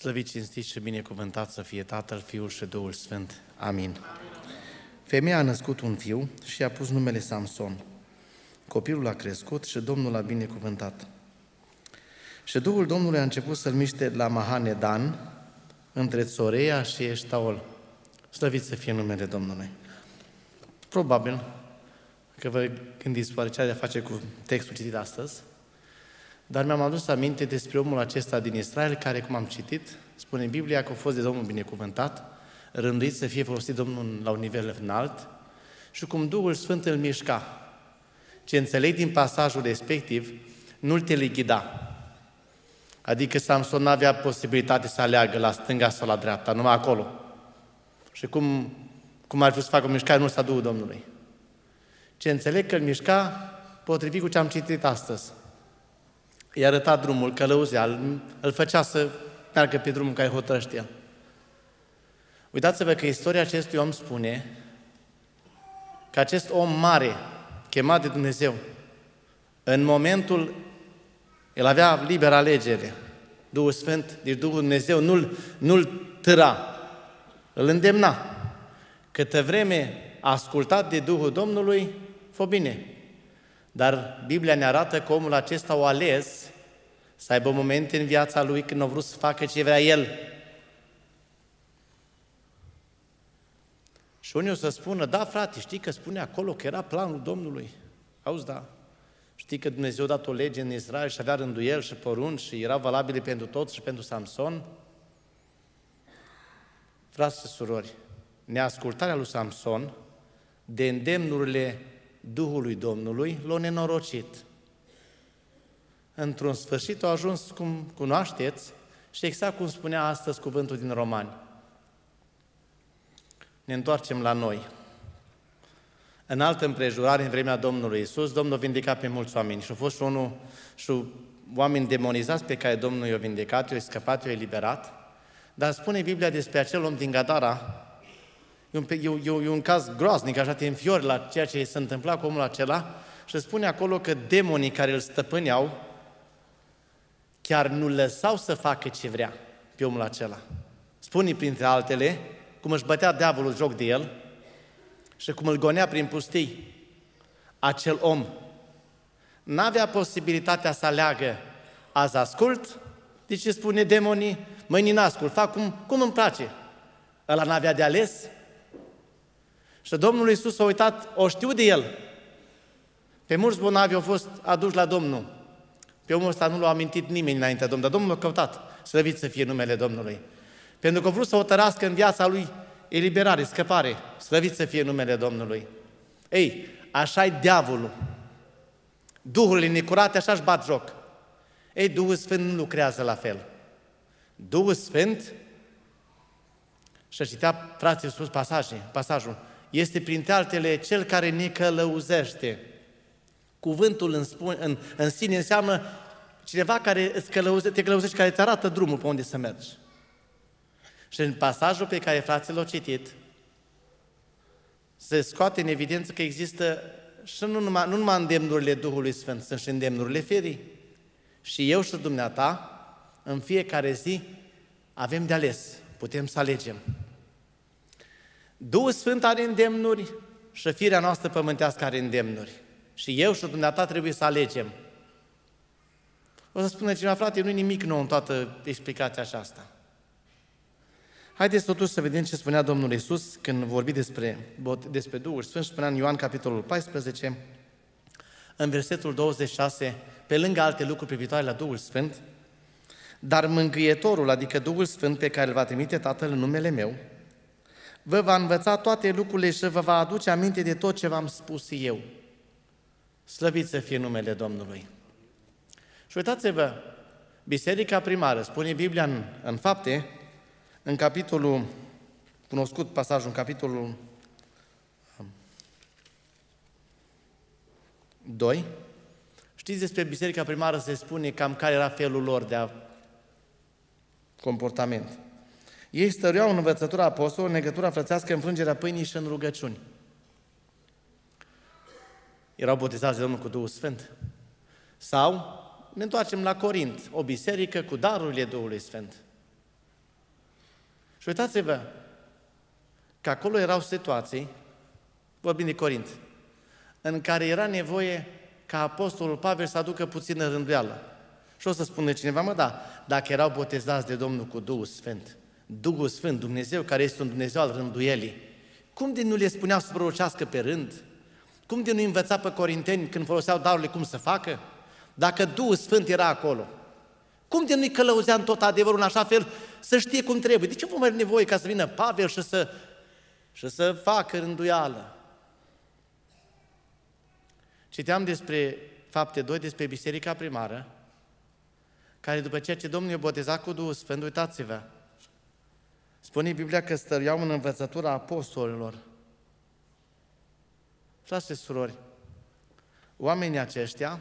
Slăvit, cinstit și binecuvântat să fie Tatăl, Fiul și Duhul Sfânt. Amin. Femeia a născut un fiu și i-a pus numele Samson. Copilul a crescut și Domnul l-a binecuvântat. Și Duhul Domnului a început să-l miște la Mahane Dan, între Țoreia și Eștaol. Slăvit să fie numele Domnului. Probabil că vă gândiți oare ce are de a face cu textul citit astăzi, dar mi-am adus aminte despre omul acesta din Israel, care, cum am citit, spune în Biblia că a fost de Domnul binecuvântat, rânduit să fie folosit Domnul la un nivel înalt și cum Duhul Sfânt îl mișca. Ce înțeleg din pasajul respectiv, nu-l teleghida. Adică Samson n-avea posibilitate să aleagă la stânga sau la dreapta, numai acolo. Și cum ar vrea să facă o mișcare, nu s-a Duhul Domnului. Ce înțeleg că îl mișca potrivit cu ce am citit astăzi. I-a arătat drumul, călăuzea, îl făcea să meargă pe drumul care hotărăște el. Uitați-vă că istoria acestui om spune că acest om mare, chemat de Dumnezeu, în momentul, el avea liberă alegere, Duhul Sfânt, deci Duhul Dumnezeu nu-l târa, îl îndemna. Câtă vreme a ascultat de Duhul Domnului, fă bine. Dar Biblia ne arată că omul acesta o ales să aibă momente în viața lui când a vrut să facă ce vrea el. Și unii o să spună, da frate, știi că spune acolo că era planul Domnului. Auzi, da. Știi că Dumnezeu a dat o lege în Israel și avea rânduieli și porunci și erau valabile pentru toți și pentru Samson? Frați și surori, neascultarea lui Samson de îndemnurile Duhului Domnului l-a nenorocit. Într-un sfârșit a ajuns, cum cunoașteți, și exact cum spunea astăzi cuvântul din Romani. Ne întoarcem la noi. În altă împrejurare, în vremea Domnului Iisus, Domnul a vindecat pe mulți oameni și au fost și oameni demonizați pe care Domnul i-a vindecat, i-a scăpat, i-a eliberat. Dar spune Biblia despre acel om din Gadara, e un caz groaznic, așa te înfiori la ceea ce se întâmpla cu omul acela și spune acolo că demonii care îl stăpâneau chiar nu lăsau să facă ce vrea pe omul acela. Spune printre altele cum își bătea diavolul joc de el și cum îl gonea prin pustii. Acel om n-avea posibilitatea să aleagă, azi ascult, de ce spune demonii, mâine n-ascult, fac cum îmi place. Ăla n-avea de ales. Și Domnul Iisus a uitat, o știu de el. Pe mulți bolnavi au fost aduși la Domnul. Pe omul ăsta nu l-a amintit nimeni înaintea Domnului, dar Domnul l-a căutat. Slăvit să fie numele Domnului. Pentru că a vrut să o tărască în viața lui eliberare, scăpare. Slăvit să fie numele Domnului. Ei, așa-i diavolul. Duhurile necurate așa-și bat joc. Ei, Duhul Sfânt nu lucrează la fel. Duhul Sfânt, și citea frații sus pasajul, este printre altele cel care ne călăuzește. Cuvântul în sine înseamnă cineva care te călăuzește, care îți arată drumul pe unde să mergi. Și în pasajul pe care frații l-au citit, se scoate în evidență că există și nu numai îndemnurile Duhului Sfânt, sunt și îndemnurile fierii. Și eu și dumneata, în fiecare zi, avem de ales, putem să alegem. Duhul Sfânt are îndemnuri și firea noastră pământească are îndemnuri. Și eu și dumneata trebuie să alegem. O să spună cineva, frate, nu-i nimic nou în toată explicația aceasta. Haideți totuși să vedem ce spunea Domnul Iisus când vorbi despre Duhul Sfânt și spunea în Ioan capitolul 14, în versetul 26, pe lângă alte lucruri privitoare la Duhul Sfânt, dar Mângâietorul, adică Duhul Sfânt pe care îl va trimite Tatăl în numele meu, vă va învăța toate lucrurile și vă va aduce aminte de tot ce v-am spus eu. Slăvit să fie numele Domnului. Și uitați-vă, Biserica primară, spune Biblia în Fapte, în capitolul, cunoscut pasajul, în capitolul 2, știți despre Biserica primară se spune cam care era felul lor de comportament. Ei stăruiau în învățătura apostolului, în legătura frățească, în frângerea pâinii și în rugăciuni. Erau botezați de Domnul cu Duhul Sfânt. Sau ne întoarcem la Corint, o biserică cu darurile Duhului Sfânt. Și uitați-vă că acolo erau situații, vorbim de Corint, în care era nevoie ca apostolul Pavel să aducă puțină rânduială. Și o să spună cineva, mă, da, dacă erau botezați de Domnul cu Duhul Sfânt, Duhul Sfânt, Dumnezeu, care este un Dumnezeu al rânduielii, cum de nu le spuneau să prorocească pe rând? Cum de nu învăța pe corinteni când foloseau darurile cum să facă? Dacă Duhul Sfânt era acolo, cum de nu-i călăuzea în tot adevărul în așa fel să știe cum trebuie? De ce vom avea nevoie ca să vină Pavel și să facă rânduială? Citeam despre Fapte 2, despre biserica primară, care după ceea ce Domnul i-a botezat cu Duhul Sfânt, uitați-vă, spune Biblia că stăruiau în învățătura apostolilor. Frați și surori, oamenii aceștia,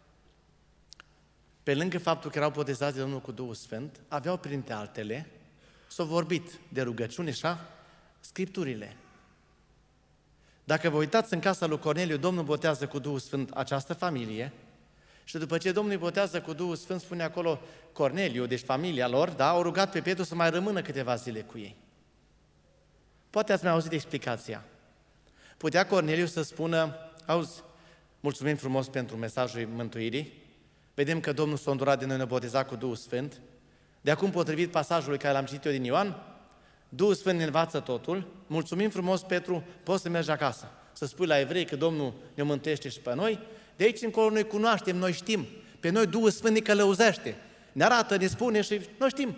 pe lângă faptul că erau botezați de Domnul cu Duhul Sfânt, aveau printre altele, s-au vorbit de rugăciune, așa, Scripturile. Dacă vă uitați în casa lui Corneliu, Domnul botează cu Duhul Sfânt această familie și după ce Domnul îi botează cu Duhul Sfânt, spune acolo Corneliu, deci familia lor, da, au rugat pe Petru să mai rămână câteva zile cu ei. Poate ați mai auzit explicația. Putea Corneliu să spună, auzi, mulțumim frumos pentru mesajul mântuirii, vedem că Domnul s-a îndurat de noi, ne-a botezat cu Duhul Sfânt, de acum potrivit pasajului care l-am citit eu din Ioan, Duhul Sfânt ne învață totul, mulțumim frumos, Petru, poți să mergi acasă, să spui la evrei că Domnul ne mântuiește și pe noi, de aici încolo noi cunoaștem, noi știm, pe noi Duhul Sfânt ne călăuzește, ne arată, ne spune și noi știm.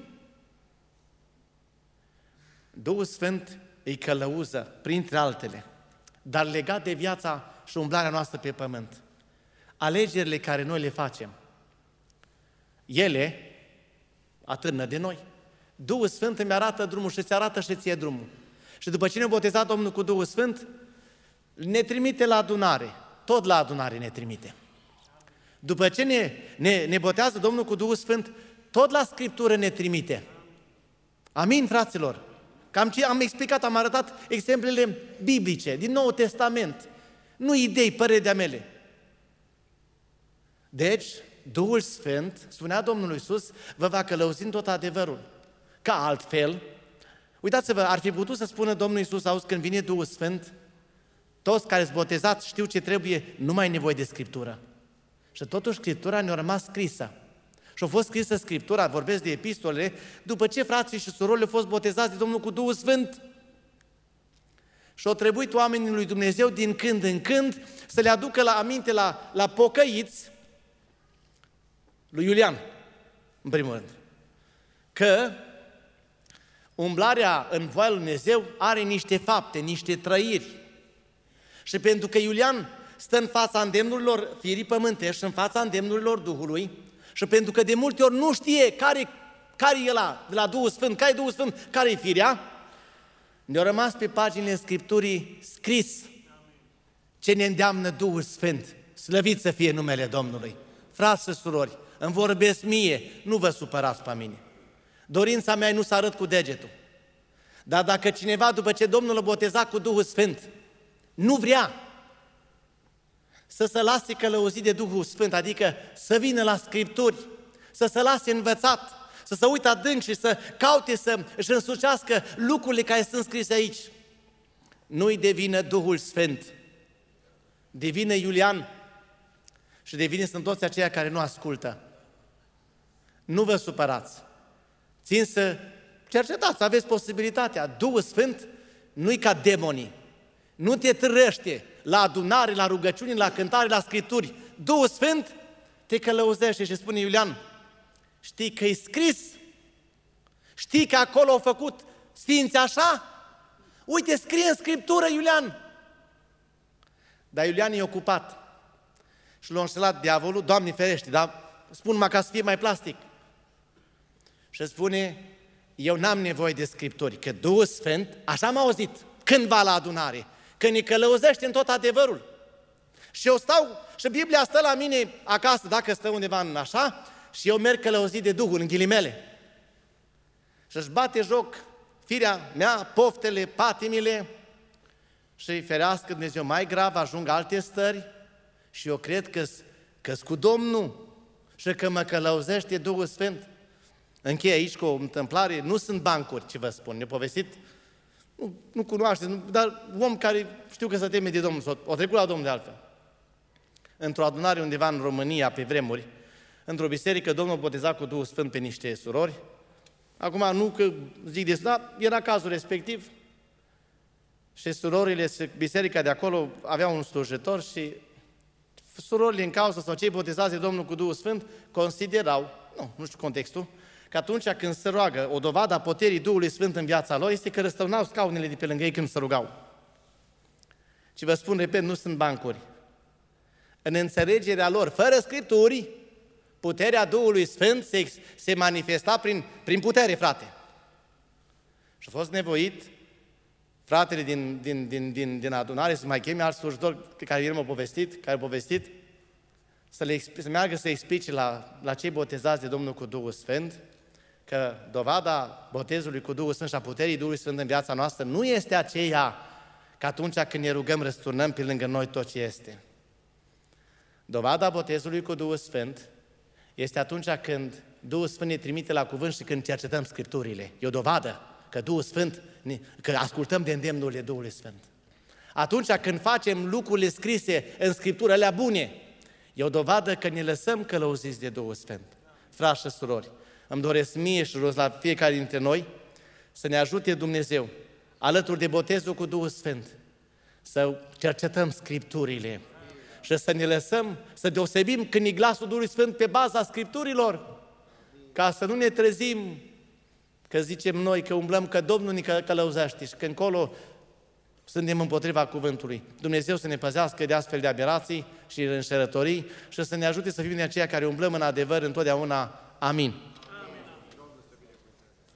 Duhul Sfânt îi călăuză, printre altele, dar legat de viața și umblarea noastră pe pământ. Alegerile care noi le facem, ele atârnă de noi. Duhul Sfânt îmi arată drumul și îți arată și ție drumul. Și după ce ne-a botezat Domnul cu Duhul Sfânt, ne trimite la adunare. Tot la adunare ne trimite. După ce ne botează Domnul cu Duhul Sfânt, tot la Scriptură ne trimite. Amin, fraților? Că am explicat, am arătat exemplele biblice, din Noul Testament. Nu idei, păreri de-a mele. Deci, Duhul Sfânt, spunea Domnul Iisus, vă va călăuzi în tot adevărul. Ca altfel, uitați-vă, ar fi putut să spună Domnul Iisus, auzi, când vine Duhul Sfânt, toți care sunt botezați știu ce trebuie, nu mai e nevoie de Scriptură. Și totuși Scriptura ne-a rămas scrisă. Și a fost scrisă Scriptura, vorbesc de epistolele, după ce frații și surorile au fost botezați de Domnul cu Duhul Sfânt. Și au trebuit oamenii lui Dumnezeu din când în când să le aducă la aminte la pocăiți lui Iulian, în primul rând, că umblarea în voia lui Dumnezeu are niște fapte, niște trăiri. Și pentru că Iulian stă în fața îndemnurilor firii pământești, în fața îndemnurilor Duhului, și pentru că de multe ori nu știe care e ăla de la Duhul Sfânt, care e Duhul Sfânt, care e firea, ne-a rămas pe paginile Scripturii scris ce ne îndeamnă Duhul Sfânt. Slăvit să fie numele Domnului. Frați și surori, îmi vorbesc mie, nu vă supărați pe mine. Dorința mea e nu să arăt cu degetul. Dar dacă cineva, după ce Domnul l-a botezat cu Duhul Sfânt, nu vrea să se lase călăuzit de Duhul Sfânt, adică să vină la Scripturi, să se lase învățat, să se uite adânc și să caute să își însușească lucrurile care sunt scrise aici, nu-i devină Duhul Sfânt, devine Iulian și devine sunt toți aceia care nu ascultă. Nu vă supărați. Țin să cercetați, aveți posibilitatea. Duhul Sfânt nu-i ca demonii. Nu te trăște la adunare, la rugăciuni, la cântare, la Scripturi. Duhul Sfânt te călăuzește și spune Iulian, știi că e scris? Știi că acolo au făcut sfinți așa? Uite, scrie în Scriptură, Iulian. Dar Iulian e ocupat. Și l-a înșelat diavolul, Doamne ferește, dar spun-mă ca să fie mai plastic. Și spune, eu n-am nevoie de Scripturi, că Duhul Sfânt, așa m-a auzit cândva la adunare, că ne călăuzește în tot adevărul. Și eu stau, și Biblia stă la mine acasă, dacă stă undeva în așa, și eu merg călăuzit de Duhul, în ghilimele. Și își bate joc firea mea, poftele, patimile, și ferească Dumnezeu mai grav, ajung alte stări, și eu cred că-s cu Domnul și că mă călăuzește Duhul Sfânt. Încheie aici cu o întâmplare, nu sunt bancuri, ce vă spun, ne-a povestit, nu cunoaște, dar om care știu că se teme de Domnul, o trecut la Domnul de altfel. Într-o adunare undeva în România, pe vremuri, într-o biserică, Domnul boteza cu Duhul Sfânt pe niște surori. Acum, nu că zic de dar era cazul respectiv. Și surorile, biserica de acolo avea un slujitor și surorile în cauză sau cei botezați de Domnul cu Duhul Sfânt considerau, nu știu contextul, că atunci când se roagă, o dovadă a puterii Duhului Sfânt în viața lor este că răstăunau scaunele de pe lângă ei când se rugau. Și vă spun, repet, nu sunt bancuri. În înțelegerea lor, fără Scripturi, puterea Duhului Sfânt se manifesta prin putere, frate. Și a fost nevoit fratele din adunare să mai cheme alți slujitori care el m-a povestit, să meargă să explice la cei botezați de Domnul cu Duhul Sfânt că dovada botezului cu Duhul Sfânt și a puterii Duhului Sfânt în viața noastră nu este aceea că atunci când ne rugăm răsturnăm pe lângă noi tot ce este. Dovada botezului cu Duhul Sfânt este atunci când Duhul Sfânt ne trimite la cuvânt și când cercetăm Scripturile. E o dovadă că Duhul Sfânt, că ascultăm de îndemnurile Duhului Sfânt. Atunci când facem lucrurile scrise în Scriptură, alea bune, e o dovadă că ne lăsăm călăuziți de Duhul Sfânt. Frați și surori, îmi doresc mie și la fiecare dintre noi să ne ajute Dumnezeu, alături de botezul cu Duhul Sfânt, să cercetăm Scripturile și să ne lăsăm, să deosebim când e glasul Duhului Sfânt pe baza Scripturilor, ca să nu ne trezim că zicem noi, că umblăm, că Domnul ne călăuzește și că încolo suntem împotriva cuvântului. Dumnezeu să ne păzească de astfel de aberații și înșelătorii și să ne ajute să fim de aceia care umblăm în adevăr întotdeauna. Amin.